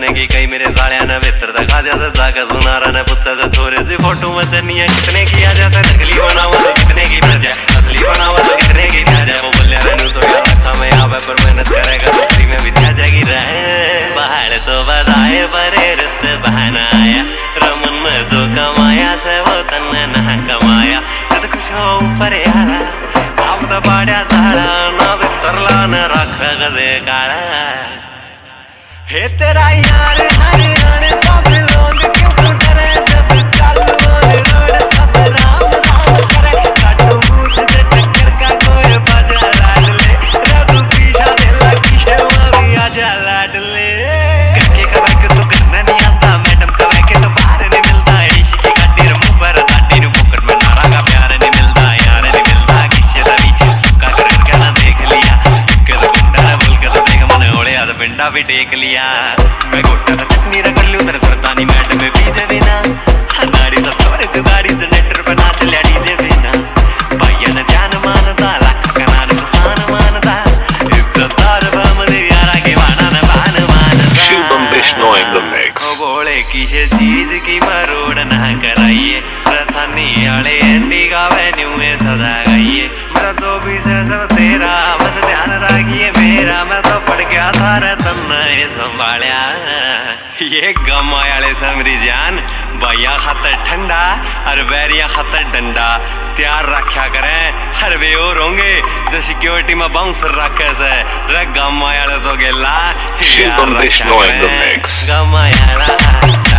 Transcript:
की कई मेरे साड़िया ने भीतर दिखा जैसे जाकर सुनारा ने पुछा से छोरे जी फोटो में चनिया कितने की आ जैसे नकली बनावा तो कितने की बजा असली बनावा तो कितने की बजा वो बोले रहने तो यार रखा मैं यहाँ पे पर मेहनत करेगा तो फ्री में भी दिया जाएगी रहे बाहर तो बधाए परे रुत बहाना आया रमन में जो कमाया से वो तन्ने ना कमाया कद खुश हो ऊपर आया आप तो बाड़िया झाड़ा ना बितरला न रख गदे काला हे तेरा यार हरियाणा बाबलोन क्यों डरे जब चालू रोड सब राम राम करे काटू मूछ दे चक्कर का कोई बाजा लाडले रघु पीछा दिला किसे मावी आजा लाडले करके कवर के तो करना नहीं आता मैडम कवर के तो बाहर नहीं मिलता ऐसी की गाड़ी रे मुंह पर दाढ़ी रे पॉकेट में नारा का प्यार नहीं मिलता यार नहीं मिलता किसे दरी सुक्का कर ना देख लिया के तो गुंडा बोल के तो देख मने ओले आ पिंडा भी टेक लिया मैं गोटा का चटनी रख लूं तेरे सरतानी मैट में पीजे बिना दाढ़ी तो छोरे से दाढ़ी से नेटर पे नाच लिया डीजे बिना भैया ने जान मानता लाख का नान सान मानता इज्जतदार बामदे यारा के वाना ने बान मानता Shubham Bishnoy in the mix. ओ बोले किसे चीज की मरोड़ ना कराइए प्रथानी आले एंडी का वेन्यू में सदा गईए मेरा तो भी से सब तेरा बस ध्यान रखिए मेरा मैं तो पड़ गया था रे तन्ने संभालिया ये गम आले समरी जान भैया खातर ठंडा और बैरिया खातर डंडा तैयार रखा करें हर वे और होंगे जो सिक्योरिटी में बाउंसर रखे से रे गम आले तो गेला Shubham Bishnoy in the mix. गम आला